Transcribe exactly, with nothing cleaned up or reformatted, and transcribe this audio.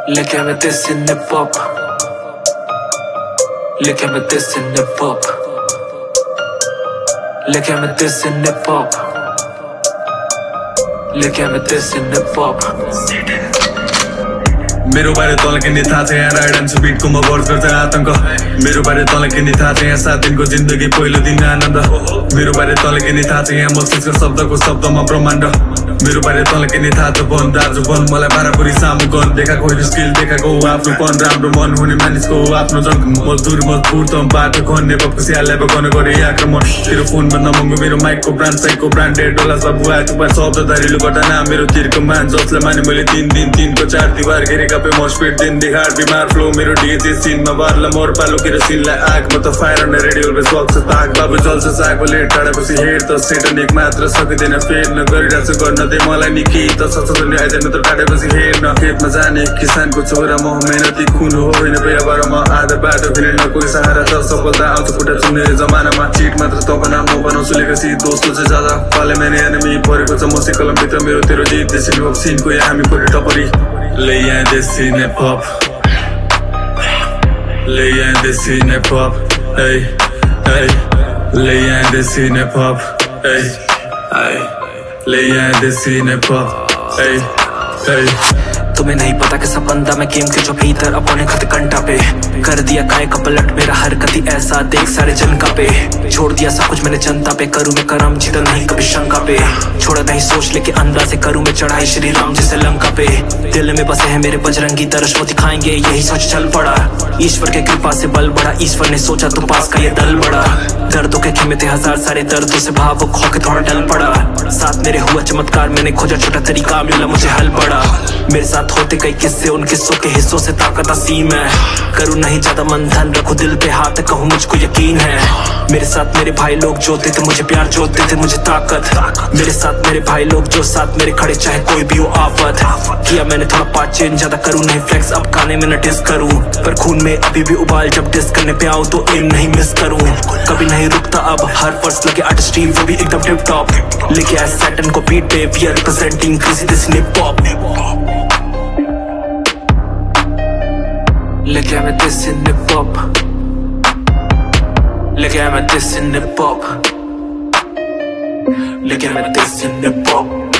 Look at me this in the pop. Look at me this in the pop. Look at me this in the pop. Look at me this in the pop. मेरो बारे तँलाई किन्ने थाहा छ यहाँ ride end Bytco म word गर्छ आतंक मेरो बारे तँलाई किन्ने थाहा छ यहाँ सात दिनको जिन्दगी पहिलो दिन आनन्द मेरो बारे तँलाई किन्ने थाहा छ यहाँ मस्तिष्क शब्दको शब्दमा ब्रह्माण्ड मेरो बारे तँलाई किन्ने थाहा छ बन दाजु बन मलाई बारापुरी सामु गन देखाएको होइन स्किल देखाएको आफ्नो पन राम्रो मन हुने मानिसको आफ्नो जन मजदुर मजदुर त बाटो खन्ने बाबको स्याहारलाई गर्न गरे आक्रमण तेरो फोनमा नमङ्गो मेरो माइकको ब्रान्ड साइकको ब्रान्डेड डोलास बाबु आयो तुपा शब्दधारीले गर्दा नाम मेरो तिरको मान जसलाई माने मैले तिन दिन तिनको चार दिवार घेरेका मस्पिट दिन दिखाड बिमार फ्लो मेरो डिजे सिनमा बारला मोर पालो केरोसिनलाई आग म त फायर अन रेडियो बेस बक्स ताक बाबु चल्छ सागो लेट टाढापछि हेड त सेटनिक मात्र सकिँदैन फेर्न गरिरहेछ गर्न दे मलाई निकी त सचनी आइदैन त टाढापछि हेर्न खेतमा जाने किसानको छोरा म मेहनती खुन हो होइन बेबार म आधा बाटो फिर्न कोही सहारा त सफलता आउँछ खुट्टा चुन्ने जमानामा चिट मात्र तब नाम म बनाउँछु लेखसी दोस्तो चाहिँ ज्यादा पाले मैंने एनिमी परेको छ मसी कलम भित्र मेरो तेरो जित देशी लोक सिनको यहाँ हामी परे टपरी ले यहाँ देशी ने पप ले यहाँ देशी ने पप hey hey ले यहाँ देशी ने पप hey hey ले यहाँ देशी ने पप hey hey तुम्हें नहीं पता कि सब बंदा मैं गेम के जो भीतर अपने खत कंटा पे कर दिया काय का पलट मेरा हरकत ही ऐसा देख सारे जनका पे छोड़ दिया सब कुछ मैंने जनता पे करूँ मैं करम जीता नहीं कभी शंका पे छोड़ा नहीं सोच लेके अंदाज से करूँ मैं चढ़ाई श्री राम जैसे लंका पे दिल में बसे है मेरे बजरंगी तरस वो दिखाएंगे यही सोच चल पड़ा ईश्वर के कृपा से बल बढ़ा ईश्वर ने सोचा तो पास का ये दल बड़ा दर्दों के खेमे थे हजार सारे दर्दों से भाव खो के थोड़ा डल पड़ा साथ मेरे हुआ चमत्कार मैंने खोजा छोटा तरीका मिला मुझे हल पड़ा मेरे साथ होते कई किस्से उन किस्सों के हिस्सों से ताकत असीम है करूँ नहीं ज्यादा मंथन रखो दिल पे हाथ कहूँ मुझको यकीन है मेरे साथ मेरे भाई लोग जो थे मुझे प्यार जो थे मुझे ताकत मेरे साथ मेरे भाई लोग जो साथ मेरे खड़े चाहे कोई भी हो आफत किया मैंने थोड़ा पाँच चेंज ज्यादा करूँ नहीं फ्लेक्स अब गाने में न डिस करूँ पर खून में अभी भी उबाल जब डिस करने पे आऊँ तो एम नहीं मिस करूँ कभी नहीं रुकता अब हर फर्स्ट लगे आर्टिस्ट्री वो भी एकदम टिप टॉप लेके आए सैटन को बीट पे we are representing crazy this hip hop Look at me this in the pop. Look at me this in the pop. Look at me this in the pop.